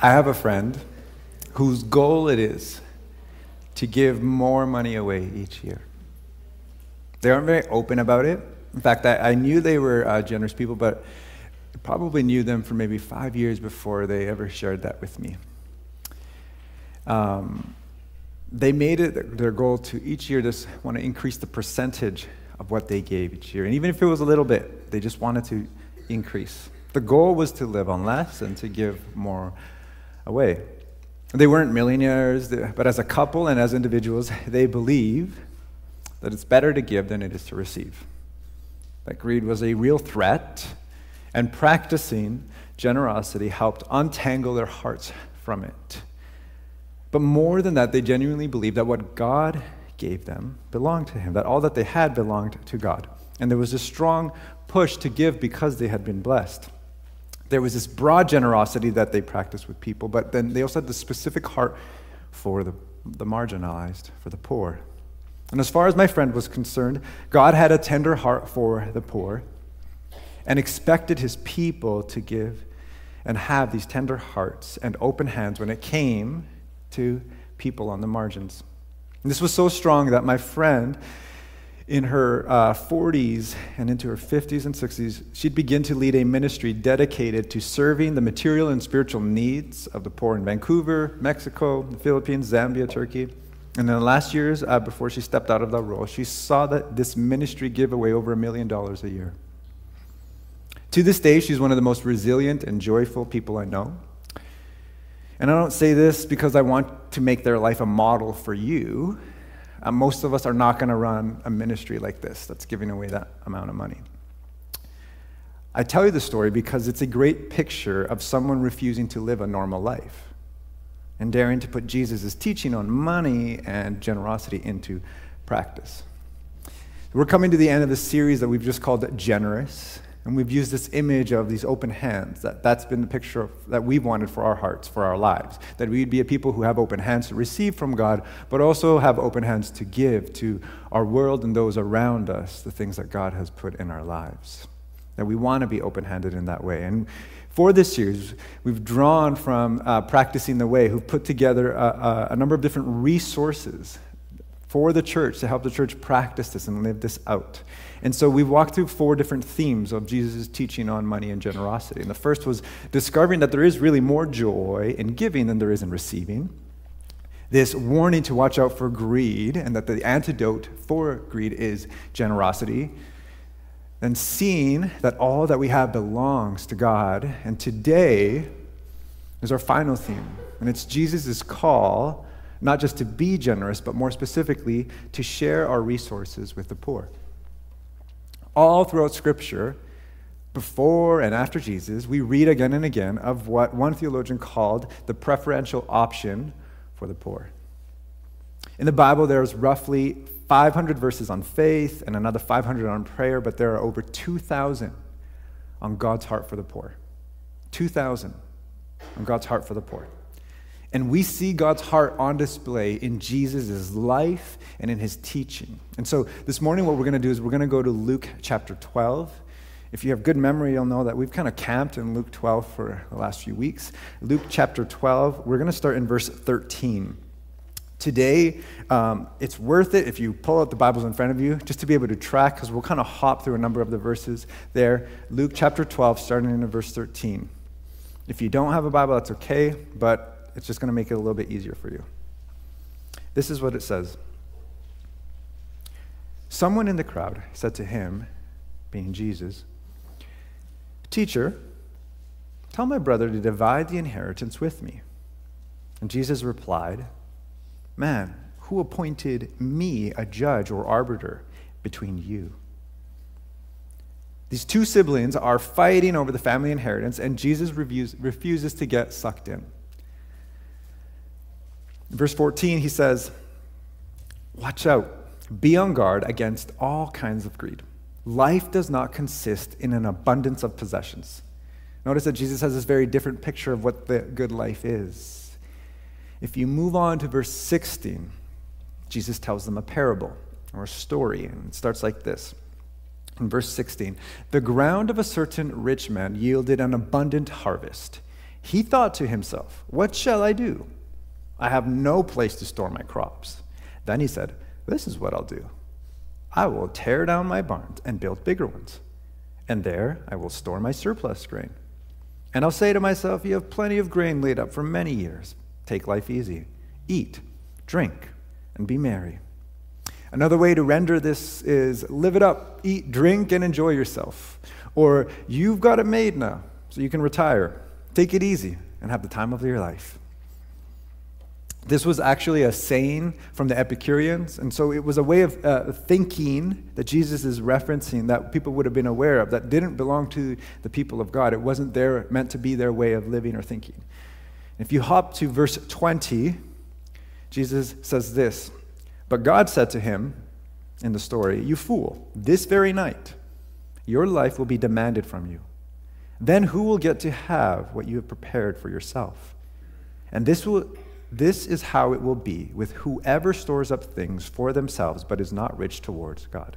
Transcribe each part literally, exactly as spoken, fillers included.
I have a friend whose goal it is to give more money away each year. They aren't very open about it. In fact, I, I knew they were uh, generous people, but I probably knew them for maybe five years before they ever shared that with me. Um, they made it their goal to each year just want to increase the percentage of what they gave each year. And even if it was a little bit, they just wanted to increase. The goal was to live on less and to give more away. They weren't millionaires, but as a couple and as individuals, they believe that it's better to give than it is to receive. That greed was a real threat, and practicing generosity helped untangle their hearts from it. But more than that, they genuinely believed that what God gave them belonged to Him, that all that they had belonged to God. And there was a strong push to give because they had been blessed. There was this broad generosity that they practiced with people, but then they also had the specific heart for the, the marginalized, for the poor. And as far as my friend was concerned, God had a tender heart for the poor and expected His people to give and have these tender hearts and open hands when it came to people on the margins. And this was so strong that my friend, in her uh, forties and into her fifties and sixties, she'd begin to lead a ministry dedicated to serving the material and spiritual needs of the poor in Vancouver, Mexico, the Philippines, Zambia, Turkey. And in the last years, uh, before she stepped out of that role, she saw that this ministry give away over a million dollars a year. To this day, she's one of the most resilient and joyful people I know. And I don't say this because I want to make their life a model for you. Uh, most of us are not going to run a ministry like this that's giving away that amount of money. I tell you the story because it's a great picture of someone refusing to live a normal life and daring to put Jesus' teaching on money and generosity into practice. We're coming to the end of the series that we've just called Generous, and we've used this image of these open hands. That, that's been the picture of, that we've wanted for our hearts, for our lives, that we'd be a people who have open hands to receive from God, but also have open hands to give to our world and those around us, the things that God has put in our lives. That we want to be open-handed in that way. And for this series, we've drawn from uh, Practicing the Way, who've put together a, a, a number of different resources for the church to help the church practice this and live this out. And so we've walked through four different themes of Jesus' teaching on money and generosity. And the first was discovering that there is really more joy in giving than there is in receiving. This warning to watch out for greed, and that the antidote for greed is generosity. And seeing that all that we have belongs to God. And today is our final theme. And it's Jesus' call, not just to be generous, but more specifically, to share our resources with the poor. All throughout Scripture, before and after Jesus, we read again and again of what one theologian called the preferential option for the poor. In the Bible, there's roughly five hundred verses on faith and another five hundred on prayer, but there are over two thousand on God's heart for the poor. two thousand on God's heart for the poor. And we see God's heart on display in Jesus' life and in His teaching. And so this morning what we're going to do is we're going to go to Luke chapter twelve. If you have good memory, you'll know that we've kind of camped in Luke twelve for the last few weeks. Luke chapter twelve, we're going to start in verse thirteen. Today, um, it's worth it if you pull out the Bibles in front of you just to be able to track, because we'll kind of hop through a number of the verses there. Luke chapter twelve, starting in verse thirteen. If you don't have a Bible, that's okay, but it's just going to make it a little bit easier for you. This is what it says. Someone in the crowd said to him, being Jesus, "Teacher, tell my brother to divide the inheritance with me." And Jesus replied, "Man, who appointed me a judge or arbiter between you?" These two siblings are fighting over the family inheritance, and Jesus reviews, refuses to get sucked in. In verse fourteen, he says, "Watch out, be on guard against all kinds of greed. Life does not consist in an abundance of possessions." Notice that Jesus has this very different picture of what the good life is. If you move on to verse sixteen, Jesus tells them a parable or a story, and it starts like this. In verse sixteen, "The ground of a certain rich man yielded an abundant harvest. He thought to himself, what shall I do? I have no place to store my crops. Then he said, this is what I'll do. I will tear down my barns and build bigger ones. And there I will store my surplus grain. And I'll say to myself, you have plenty of grain laid up for many years. Take life easy. Eat, drink, and be merry. Another way to render this is live it up, eat, drink, and enjoy yourself. Or you've got it made now, so you can retire. Take it easy and have the time of your life. This was actually a saying from the Epicureans, and so it was a way of uh, thinking that Jesus is referencing that people would have been aware of that didn't belong to the people of God. It wasn't their, meant to be their way of living or thinking. If you hop to verse twenty, Jesus says this, but God said to him in the story, you fool, this very night your life will be demanded from you. Then who will get to have what you have prepared for yourself? And this will... This is how it will be with whoever stores up things for themselves but is not rich towards God.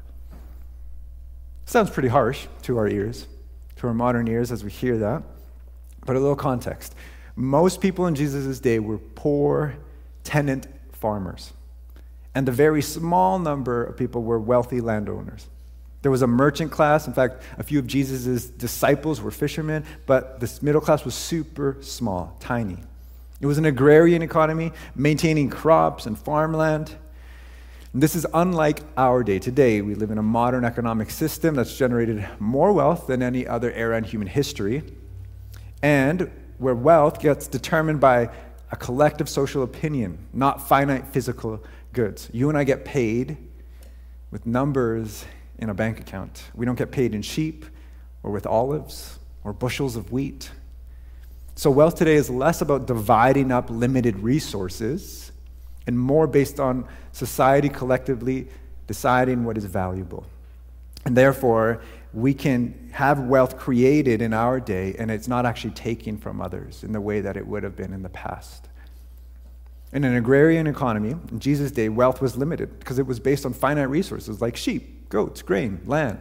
Sounds pretty harsh to our ears, to our modern ears as we hear that. But a little context. Most people in Jesus' day were poor tenant farmers. And a very small number of people were wealthy landowners. There was a merchant class. In fact, a few of Jesus' disciples were fishermen, but this middle class was super small, tiny. It was an agrarian economy, maintaining crops and farmland. And this is unlike our day. Today, we live in a modern economic system that's generated more wealth than any other era in human history, and where wealth gets determined by a collective social opinion, not finite physical goods. You and I get paid with numbers in a bank account. We don't get paid in sheep or with olives or bushels of wheat. So wealth today is less about dividing up limited resources and more based on society collectively deciding what is valuable. And therefore, we can have wealth created in our day, and it's not actually taken from others in the way that it would have been in the past. In an agrarian economy, in Jesus' day, wealth was limited because it was based on finite resources like sheep, goats, grain, land.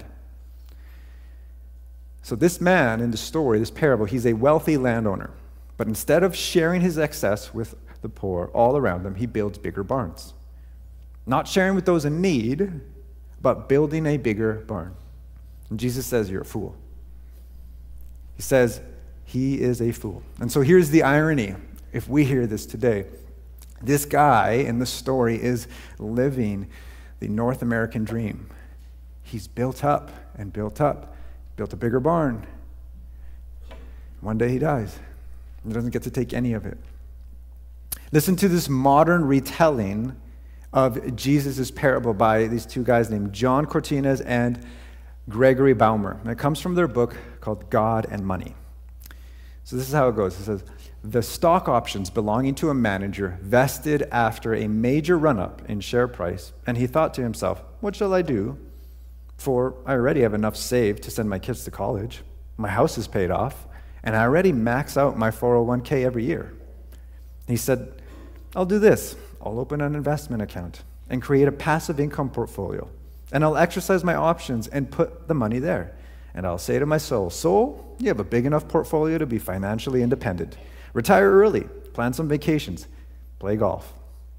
So this man in the story, this parable, he's a wealthy landowner. But instead of sharing his excess with the poor all around him, he builds bigger barns. Not sharing with those in need, but building a bigger barn. And Jesus says, you're a fool. He says, he is a fool. And so here's the irony. If we hear this today, this guy in the story is living the North American dream. He's built up and built up. Built a bigger barn. One day he dies. He doesn't get to take any of it. Listen to this modern retelling of Jesus' parable by these two guys named John Cortines and Gregory Baumer. And it comes from their book called God and Money. So this is how it goes. It says, the stock options belonging to a manager vested after a major run-up in share price, and he thought to himself, what shall I do? For I already have enough saved to send my kids to college. My house is paid off, and I already max out my four oh one k every year. He said, I'll do this. I'll open an investment account and create a passive income portfolio, and I'll exercise my options and put the money there. And I'll say to my soul, soul, you have a big enough portfolio to be financially independent. Retire early, plan some vacations, play golf.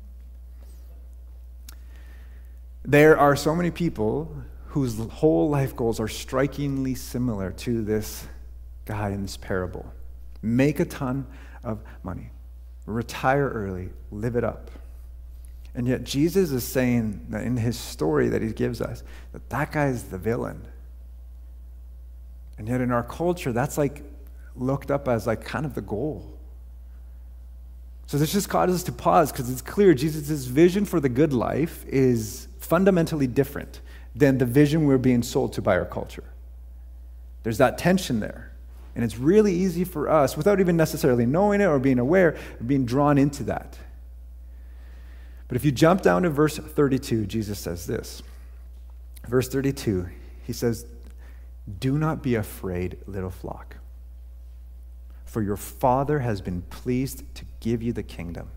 There are so many people whose whole life goals are strikingly similar to this guy in this parable. Make a ton of money. Retire early. Live it up. And yet Jesus is saying that in his story that he gives us, that that guy is the villain. And yet in our culture, that's like looked up as like kind of the goal. So this just causes us to pause because it's clear Jesus' vision for the good life is fundamentally different than the vision we're being sold to by our culture. There's that tension there. And it's really easy for us, without even necessarily knowing it or being aware, of being drawn into that. But if you jump down to verse thirty-two, Jesus says this. Verse thirty-two, he says, do not be afraid, little flock, for your Father has been pleased to give you the kingdom.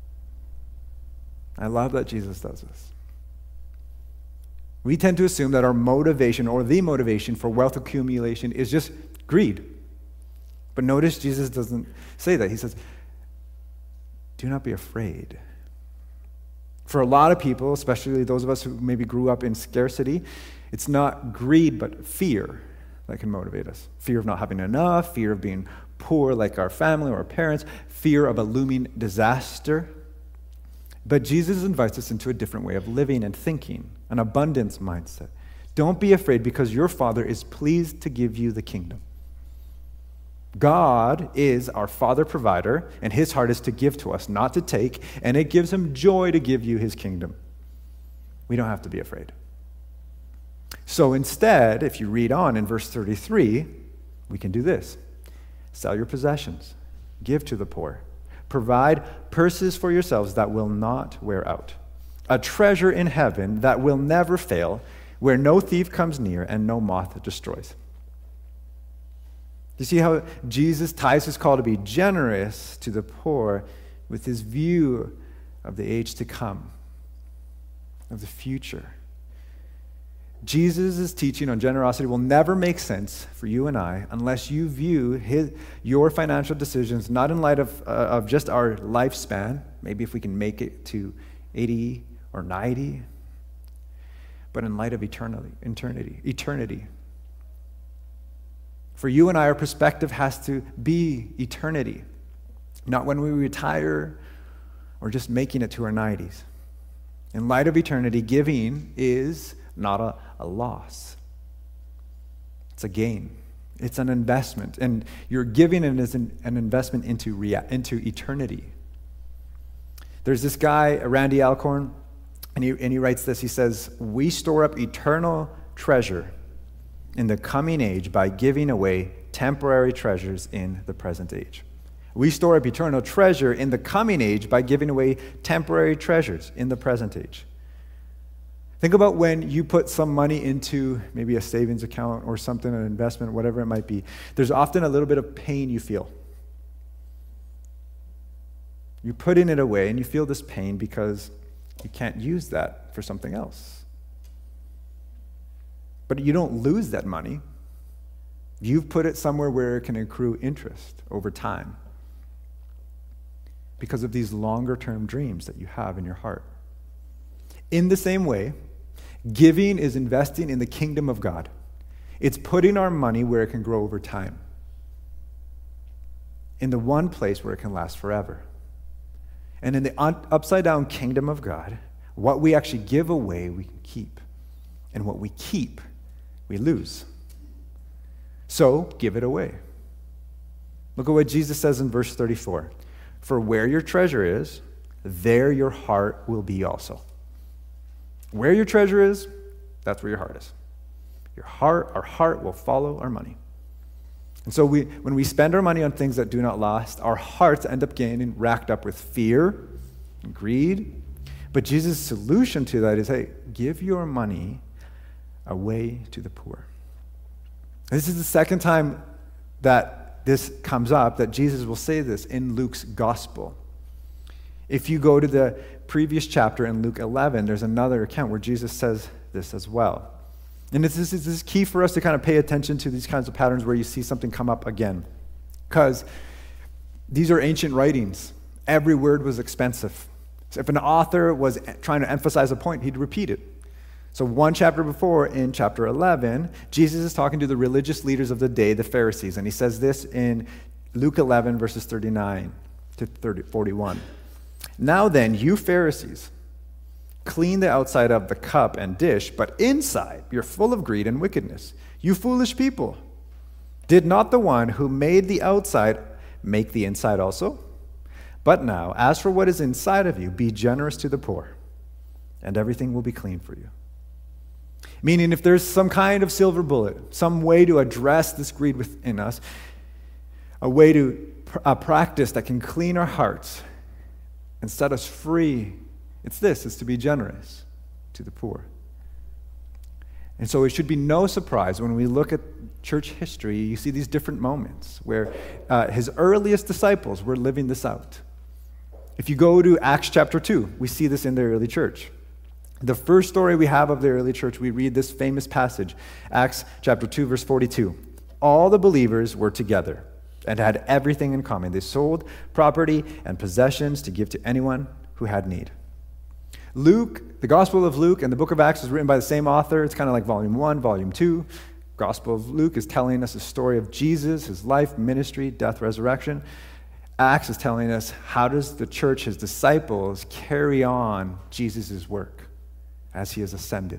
I love that Jesus does this. We tend to assume that our motivation or the motivation for wealth accumulation is just greed. But notice Jesus doesn't say that. He says, do not be afraid. For a lot of people, especially those of us who maybe grew up in scarcity, it's not greed but fear that can motivate us. Fear of not having enough, fear of being poor like our family or our parents, fear of a looming disaster. But Jesus invites us into a different way of living and thinking, an abundance mindset. Don't be afraid because your Father is pleased to give you the kingdom. God is our Father provider, and his heart is to give to us, not to take, and it gives him joy to give you his kingdom. We don't have to be afraid. So instead, if you read on in verse thirty-three, we can do this. Sell your possessions, give to the poor, provide purses for yourselves that will not wear out, a treasure in heaven that will never fail, where no thief comes near and no moth destroys. You see how Jesus ties his call to be generous to the poor with his view of the age to come, of the future. Jesus' teaching on generosity will never make sense for you and I unless you view his, your financial decisions not in light of, uh, of just our lifespan, maybe if we can make it to eighty or ninety, but in light of eternity, eternity, eternity. For you and I, our perspective has to be eternity, not when we retire or just making it to our nineties. In light of eternity, giving is not a, a loss. It's a gain. It's an investment. And you're giving it as an, an investment into, rea- into eternity. There's this guy, Randy Alcorn, and he, and he writes this. He says, we store up eternal treasure in the coming age by giving away temporary treasures in the present age. We store up eternal treasure in the coming age by giving away temporary treasures in the present age. Think about when you put some money into maybe a savings account or something, an investment, whatever it might be. There's often a little bit of pain you feel. You're putting it away and you feel this pain because you can't use that for something else. But you don't lose that money. You've put it somewhere where it can accrue interest over time because of these longer-term dreams that you have in your heart. In the same way, giving is investing in the kingdom of God. It's putting our money where it can grow over time, in the one place where it can last forever. And in the upside-down kingdom of God, what we actually give away, we can keep. And what we keep, we lose. So, give it away. Look at what Jesus says in verse thirty-four. For where your treasure is, there your heart will be also. Where your treasure is, that's where your heart is. Your heart, our heart will follow our money. And so we, when we spend our money on things that do not last, our hearts end up getting racked up with fear and greed. But Jesus' solution to that is, hey, give your money away to the poor. This is the second time that this comes up, that Jesus will say this in Luke's gospel. If you go to the previous chapter in Luke eleven, there's another account where Jesus says this as well. And this is, this is key for us to kind of pay attention to these kinds of patterns where you see something come up again. Because these are ancient writings. Every word was expensive. So if an author was trying to emphasize a point, he'd repeat it. So one chapter before, in chapter eleven, Jesus is talking to the religious leaders of the day, the Pharisees. And he says this in Luke eleven, verses thirty-nine to forty-one. Now then, you Pharisees, clean the outside of the cup and dish, but inside you're full of greed and wickedness. You foolish people, did not the one who made the outside make the inside also? But now, as for what is inside of you, be generous to the poor, and everything will be clean for you. Meaning, if there's some kind of silver bullet, some way to address this greed within us, a way to a practice that can clean our hearts and set us free, it's this, it's to be generous to the poor. And so it should be no surprise when we look at church history, you see these different moments where uh, his earliest disciples were living this out. If you go to Acts chapter two, we see this in the early church. The first story we have of the early church, we read this famous passage, Acts chapter two, verse forty-two. All the believers were together and had everything in common. They sold property and possessions to give to anyone who had need. Luke, the Gospel of Luke and the book of Acts is written by the same author. It's kind of like volume one, volume two. Gospel of Luke is telling us the story of Jesus, his life, ministry, death, resurrection. Acts is telling us how does the church, his disciples, carry on Jesus' work as he has ascended.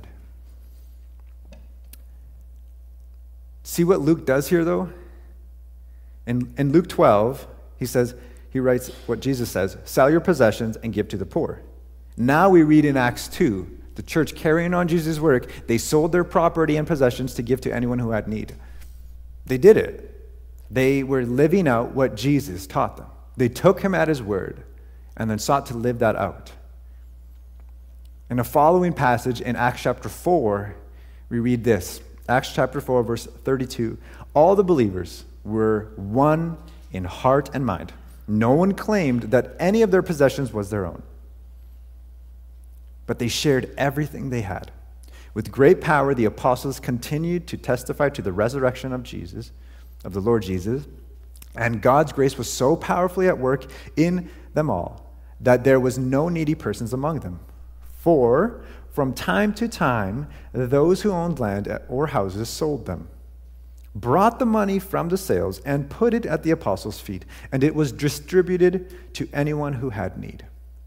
See what Luke does here, though? In, in Luke twelve, he says, he writes what Jesus says, sell your possessions and give to the poor. Now we read in Acts two, the church carrying on Jesus' work, they sold their property and possessions to give to anyone who had need. They did it. They were living out what Jesus taught them. They took him at his word and then sought to live that out. In a following passage in Acts chapter four, we read this. Acts chapter four, verse thirty-two. All the believers were one in heart and mind. No one claimed that any of their possessions was their own, but they shared everything they had. With great power, the apostles continued to testify to the resurrection of Jesus, of the Lord Jesus, and God's grace was so powerfully at work in them all that there was no needy persons among them. For from time to time, those who owned land or houses sold them, brought the money from the sales, and put it at the apostles' feet, and it was distributed to anyone who had need.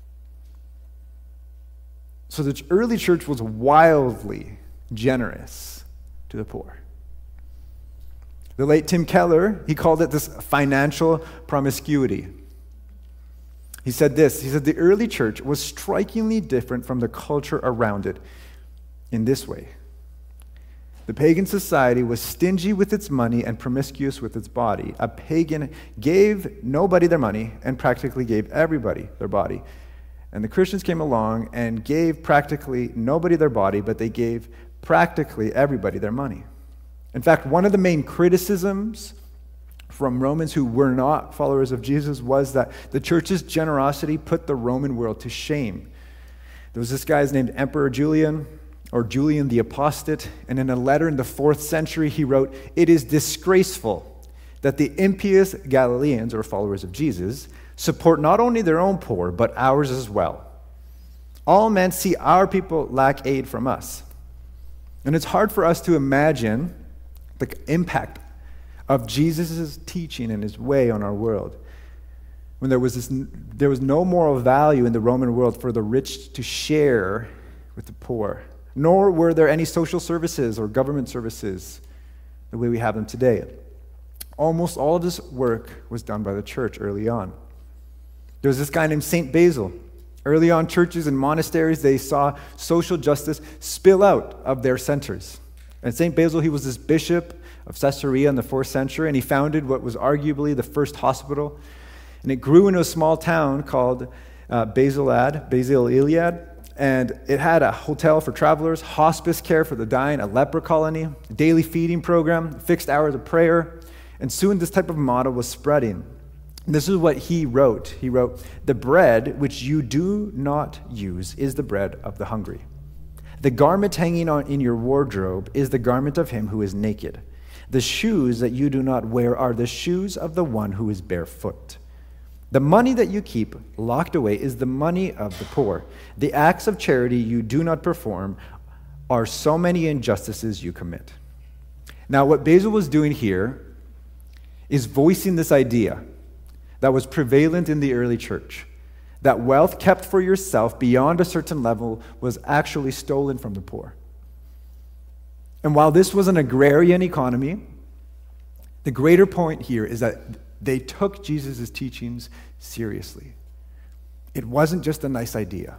So the early church was wildly generous to the poor. The late Tim Keller, he called it this financial promiscuity. He said this, he said, the early church was strikingly different from the culture around it in this way. The pagan society was stingy with its money and promiscuous with its body. A pagan gave nobody their money and practically gave everybody their body. And the Christians came along and gave practically nobody their body, but they gave practically everybody their money. In fact, one of the main criticisms from Romans who were not followers of Jesus was that the church's generosity put the Roman world to shame. There was this guy named Emperor Julian, or Julian the Apostate, and in a letter in the fourth century he wrote, "It is disgraceful that the impious Galileans, or followers of Jesus, support not only their own poor, but ours as well. All men see our people lack aid from us." And it's hard for us to imagine the impact of Jesus' teaching and his way on our world, when there was this, there was no moral value in the Roman world for the rich to share with the poor, nor were there any social services or government services the way we have them today. Almost all of this work was done by the church early on. There was this guy named Saint Basil. Early on, churches and monasteries, they saw social justice spill out of their centers. And Saint Basil, he was this bishop of Caesarea in the fourth century, and he founded what was arguably the first hospital. And it grew into a small town called uh, Basilad, Basil-Iliad, and it had a hotel for travelers, hospice care for the dying, a leper colony, a daily feeding program, fixed hours of prayer, and soon this type of model was spreading. And this is what he wrote. He wrote, "The bread which you do not use is the bread of the hungry. The garment hanging on in your wardrobe is the garment of him who is naked. The shoes that you do not wear are the shoes of the one who is barefoot. The money that you keep locked away is the money of the poor. The acts of charity you do not perform are so many injustices you commit." Now, what Basil was doing here is voicing this idea that was prevalent in the early church, that wealth kept for yourself beyond a certain level was actually stolen from the poor. And while this was an agrarian economy, the greater point here is that they took Jesus' teachings seriously. It wasn't just a nice idea.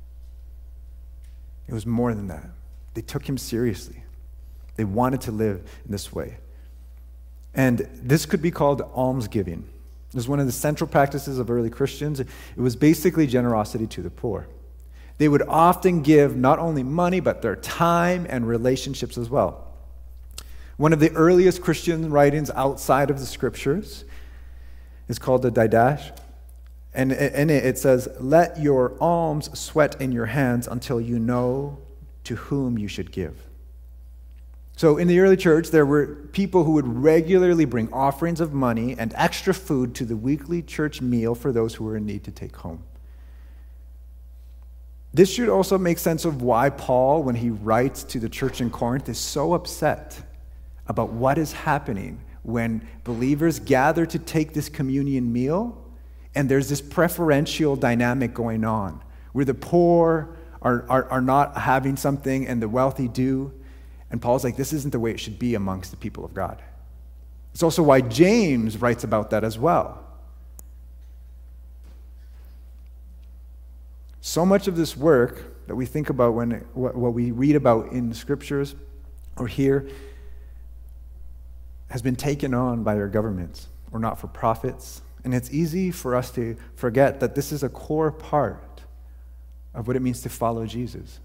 It was more than that. They took him seriously. They wanted to live in this way. And this could be called almsgiving. It was one of the central practices of early Christians. It was basically generosity to the poor. They would often give not only money, but their time and relationships as well. One of the earliest Christian writings outside of the scriptures is called the Didache. And in it, it says, "Let your alms sweat in your hands until you know to whom you should give." So in the early church, there were people who would regularly bring offerings of money and extra food to the weekly church meal for those who were in need to take home. This should also make sense of why Paul, when he writes to the church in Corinth, is so upset about what is happening when believers gather to take this communion meal, and there's this preferential dynamic going on, where the poor are, are, are not having something and the wealthy do. And Paul's like, this isn't the way it should be amongst the people of God. It's also why James writes about that as well. So much of this work that we think about when it, what, what we read about in the scriptures or here has been taken on by our governments or not-for-profits. And it's easy for us to forget that this is a core part of what it means to follow Jesus.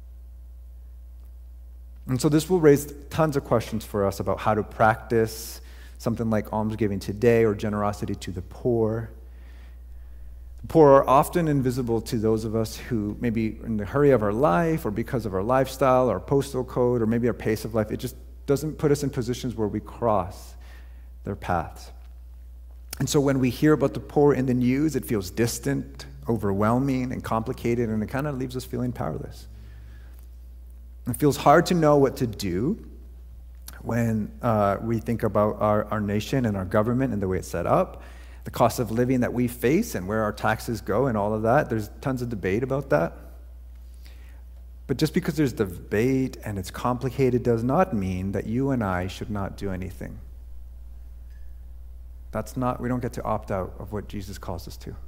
And so this will raise tons of questions for us about how to practice something like almsgiving today or generosity to the poor. The poor are often invisible to those of us who maybe in the hurry of our life or because of our lifestyle, our postal code, or maybe our pace of life, it just doesn't put us in positions where we cross their paths. And so when we hear about the poor in the news, it feels distant, overwhelming, and complicated, and it kind of leaves us feeling powerless. It feels hard to know what to do when uh, we think about our, our nation and our government and the way it's set up, the cost of living that we face and where our taxes go and all of that. There's tons of debate about that. But just because there's debate and it's complicated does not mean that you and I should not do anything. That's not, we don't get to opt out of what Jesus calls us to.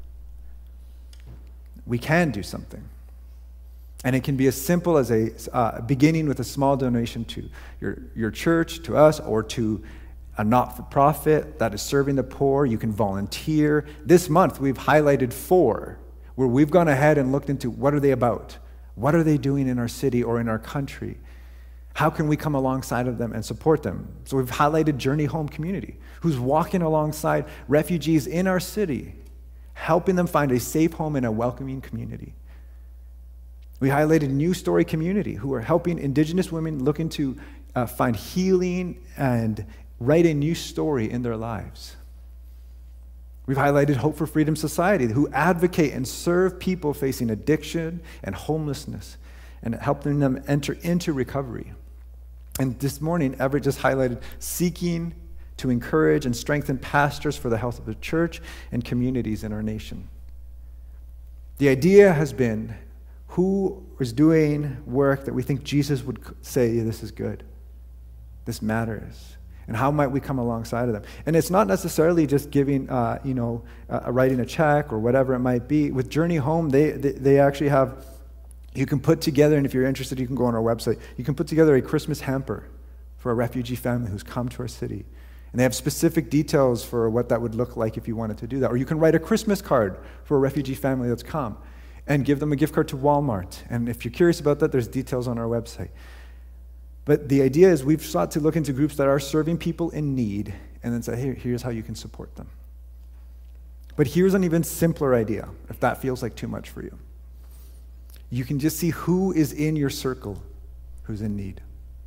We can do something. And it can be as simple as a uh, beginning with a small donation to your, your church, to us, or to a not-for-profit that is serving the poor. You can volunteer. This month, we've highlighted four where we've gone ahead and looked into what are they about? What are they doing in our city or in our country? How can we come alongside of them and support them? So we've highlighted Journey Home Community, who's walking alongside refugees in our city, helping them find a safe home and a welcoming community. We highlighted New Story Community, who are helping Indigenous women looking to uh, find healing and write a new story in their lives. We've highlighted Hope for Freedom Society, who advocate and serve people facing addiction and homelessness and helping them enter into recovery. And this morning, Everett just highlighted Seeking to encourage and strengthen pastors for the health of the church and communities in our nation. The idea has been, who is doing work that we think Jesus would say, this is good, this matters, and how might we come alongside of them? And it's not necessarily just giving, uh, you know, uh, writing a check or whatever it might be. With Journey Home, they, they they actually have, you can put together, and if you're interested, you can go on our website, you can put together a Christmas hamper for a refugee family who's come to our city. And they have specific details for what that would look like if you wanted to do that. Or you can write a Christmas card for a refugee family that's come and give them a gift card to Walmart. And if you're curious about that, there's details on our website. But the idea is we've sought to look into groups that are serving people in need and then say, hey, here's how you can support them. But here's an even simpler idea, if that feels like too much for you. You can just see who is in your circle who's in need.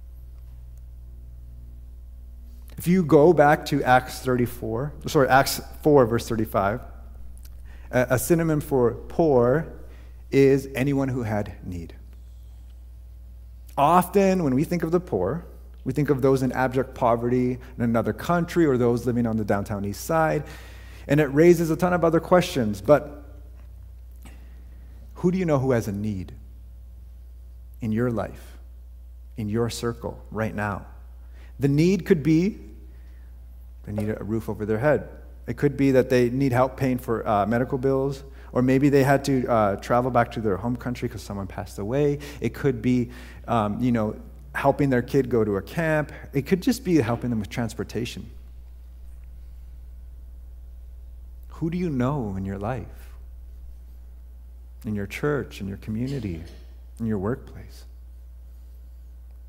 If you go back to Acts thirty-four, sorry, Acts four, verse thirty-five, a, a synonym for poor is anyone who had need. Often, when we think of the poor, we think of those in abject poverty in another country or those living on the downtown east side, and it raises a ton of other questions. But who do you know who has a need in your life, in your circle, right now? The need could be they need a roof over their head. It could be that they need help paying for uh, medical bills, or maybe they had to uh, travel back to their home country because someone passed away. It could be, um, you know, helping their kid go to a camp. It could just be helping them with transportation. Who do you know in your life, in your church, in your community, in your workplace?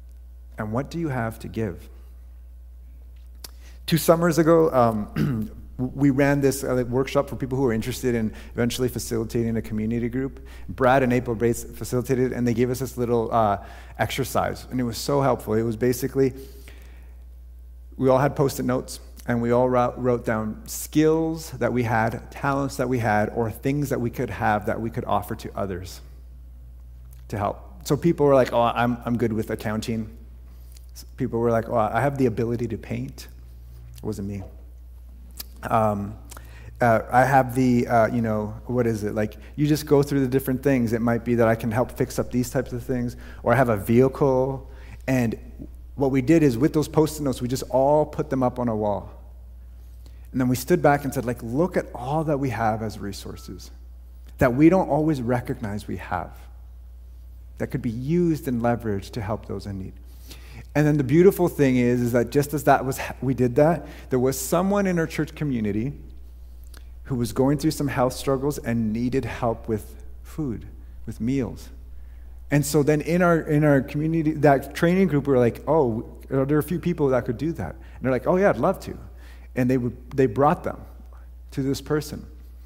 And what do you have to give? Two summers ago, um, we ran this uh, workshop for people who were interested in eventually facilitating a community group. Brad and April Bates facilitated, and they gave us this little uh, exercise, and it was so helpful. It was basically, we all had Post-it notes, and we all wrote, wrote down skills that we had, talents that we had, or things that we could have that we could offer to others to help. So people were like, oh, I'm, I'm good with accounting. People were like, oh, I have the ability to paint. It wasn't me. Um, uh, I have the, uh, you know, what is it? Like, you just go through the different things. It might be that I can help fix up these types of things, or I have a vehicle. And what we did is with those Post-it notes, we just all put them up on a wall. And then we stood back and said, like, look at all that we have as resources that we don't always recognize we have, that could be used and leveraged to help those in need. And then the beautiful thing is, is that just as that was, we did that, there was someone in our church community who was going through some health struggles and needed help with food, with meals. And so then in our in our community, that training group, we were like, oh, are there a few people that could do that? And they're like, oh yeah, I'd love to. And they would, they brought them to this person.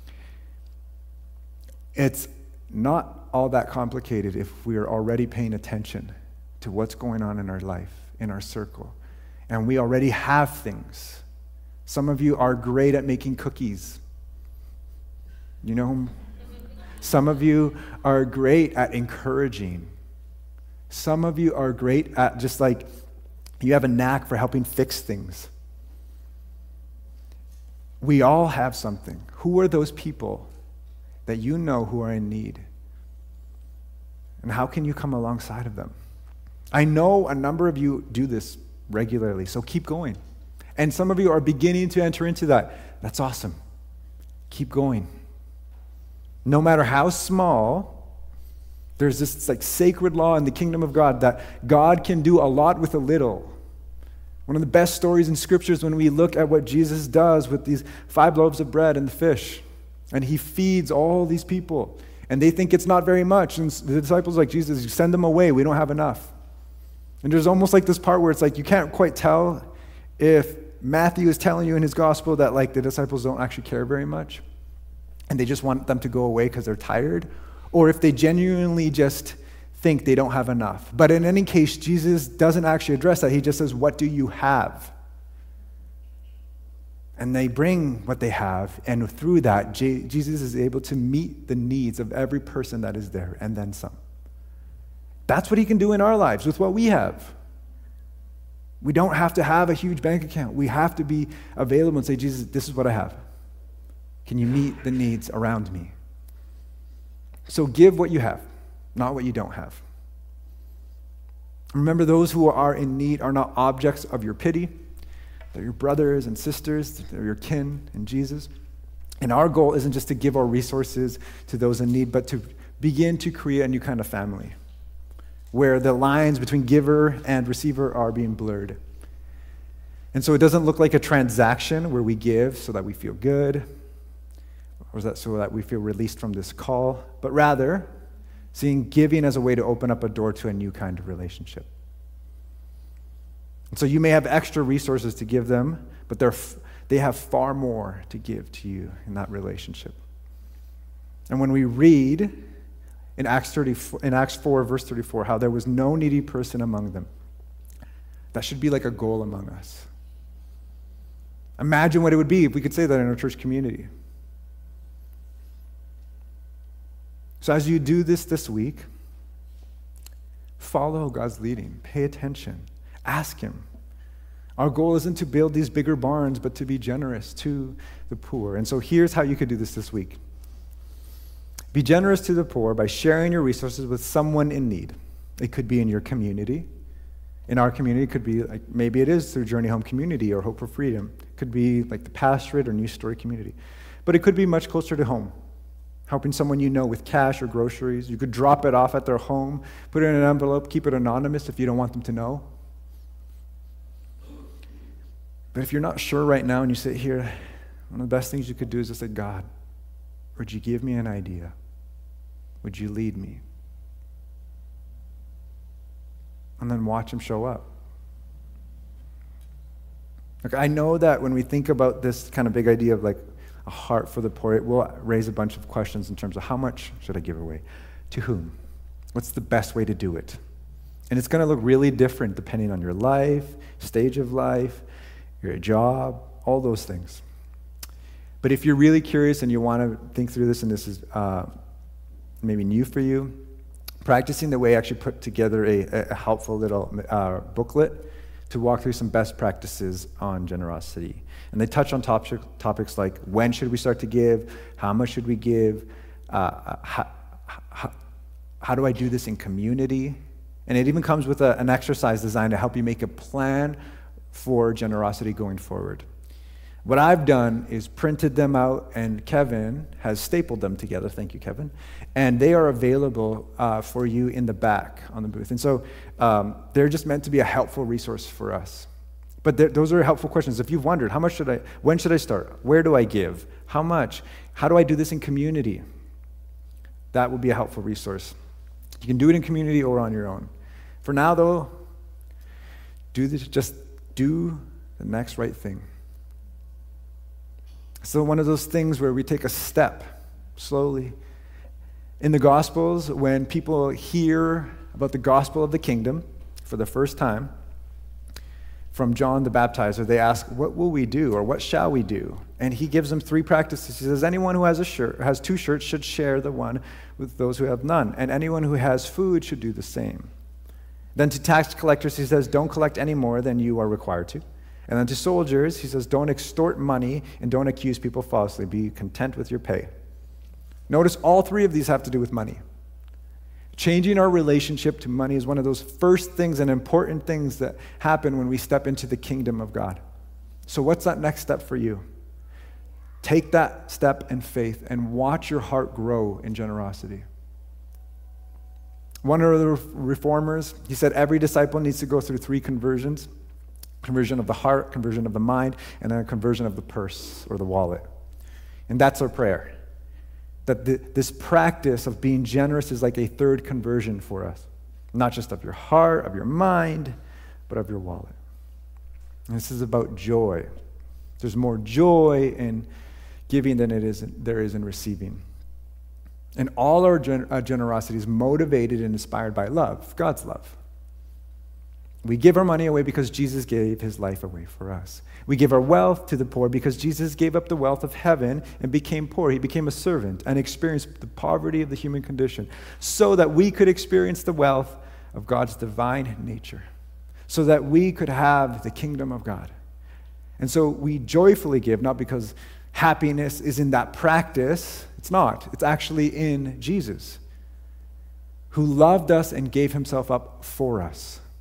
It's not all that complicated if we are already paying attention to what's going on in our life, in our circle. And we already have things. Some of you are great at making cookies. You know, some of you are great at encouraging. Some of you are great at just like, you have a knack for helping fix things. We all have something. Who are those people that you know who are in need? And how can you come alongside of them? I know a number of you do this regularly, so keep going. And some of you are beginning to enter into that. That's awesome. Keep going. No matter how small, there's this like sacred law in the kingdom of God that God can do a lot with a little. One of the best stories in Scripture is when we look at what Jesus does with these five loaves of bread and the fish. And he feeds all these people. And they think it's not very much. And the disciples are like, Jesus, send them away. We don't have enough. And there's almost like this part where it's like you can't quite tell if Matthew is telling you in his gospel that like the disciples don't actually care very much and they just want them to go away because they're tired, or if they genuinely just think they don't have enough. But in any case, Jesus doesn't actually address that. He just says, what do you have? And they bring what they have, and through that, J- Jesus is able to meet the needs of every person that is there, and then some. That's what he can do in our lives with what we have. We don't have to have a huge bank account. We have to be available and say, Jesus, this is what I have. Can you meet the needs around me? So give what you have, not what you don't have. Remember, those who are in need are not objects of your pity. They're your brothers and sisters. They're your kin in Jesus. And our goal isn't just to give our resources to those in need, but to begin to create a new kind of family where the lines between giver and receiver are being blurred. And so it doesn't look like a transaction where we give so that we feel good, or is that so that we feel released from this call, but rather seeing giving as a way to open up a door to a new kind of relationship. And so you may have extra resources to give them, but they're f- they have far more to give to you in that relationship. And when we read in Acts thirty, in Acts four, verse thirty-four, how there was no needy person among them, that should be like a goal among us. Imagine what it would be if we could say that in our church community. So as you do this this week, follow God's leading. Pay attention. Ask him. Our goal isn't to build these bigger barns, but to be generous to the poor. And so here's how you could do this this week. Be generous to the poor by sharing your resources with someone in need. It could be in your community. In our community, it could be like, maybe it is through Journey Home Community or Hope for Freedom. It could be like the Pastorate or New Story Community. But it could be much closer to home. Helping someone you know with cash or groceries. You could drop it off at their home, put it in an envelope, keep it anonymous if you don't want them to know. But if you're not sure right now and you sit here, one of the best things you could do is just say, God, would you give me an idea? Would you lead me? And then watch him show up. Like, I know that when we think about this kind of big idea of like a heart for the poor, it will raise a bunch of questions in terms of how much should I give away? To whom? What's the best way to do it? And it's going to look really different depending on your life, stage of life, your job, all those things. But if you're really curious and you want to think through this, and this is uh, maybe new for you, Practicing the Way actually put together a, a helpful little uh, booklet to walk through some best practices on generosity. And they touch on topic, topics like when should we start to give, how much should we give, uh, how, how, how do I do this in community? And it even comes with a, an exercise designed to help you make a plan for generosity going forward. What I've done is printed them out, and Kevin has stapled them together. Thank you, Kevin. And they are available uh, for you in the back on the booth. And so um, they're just meant to be a helpful resource for us. But those are helpful questions. If you've wondered, how much should I, when should I start? Where do I give? How much? How do I do this in community? That will be a helpful resource. You can do it in community or on your own. For now, though, do this, just do the next right thing. So one of those things where we take a step slowly. In the Gospels, when people hear about the gospel of the kingdom for the first time from John the Baptizer, they ask, what will we do, or what shall we do? And he gives them three practices. He says, anyone who has a shirt, has two shirts should share the one with those who have none, and anyone who has food should do the same. Then to tax collectors, he says, don't collect any more than you are required to. And then to soldiers, he says, don't extort money and don't accuse people falsely. Be content with your pay. Notice all three of these have to do with money. Changing our relationship to money is one of those first things and important things that happen when we step into the kingdom of God. So what's that next step for you? Take that step in faith and watch your heart grow in generosity. One of the reformers, he said every disciple needs to go through three conversions. Conversion of the heart, conversion of the mind, and then a conversion of the purse or the wallet. And that's our prayer. That the, this practice of being generous is like a third conversion for us. Not just of your heart, of your mind, but of your wallet. And this is about joy. There's more joy in giving than it is in, there is in receiving. And all our gen, uh, generosity is motivated and inspired by love, God's love. We give our money away because Jesus gave his life away for us. We give our wealth to the poor because Jesus gave up the wealth of heaven and became poor. He became a servant and experienced the poverty of the human condition so that we could experience the wealth of God's divine nature, so that we could have the kingdom of God. And so we joyfully give, not because happiness is in that practice. It's not. It's actually in Jesus, who loved us and gave himself up for us.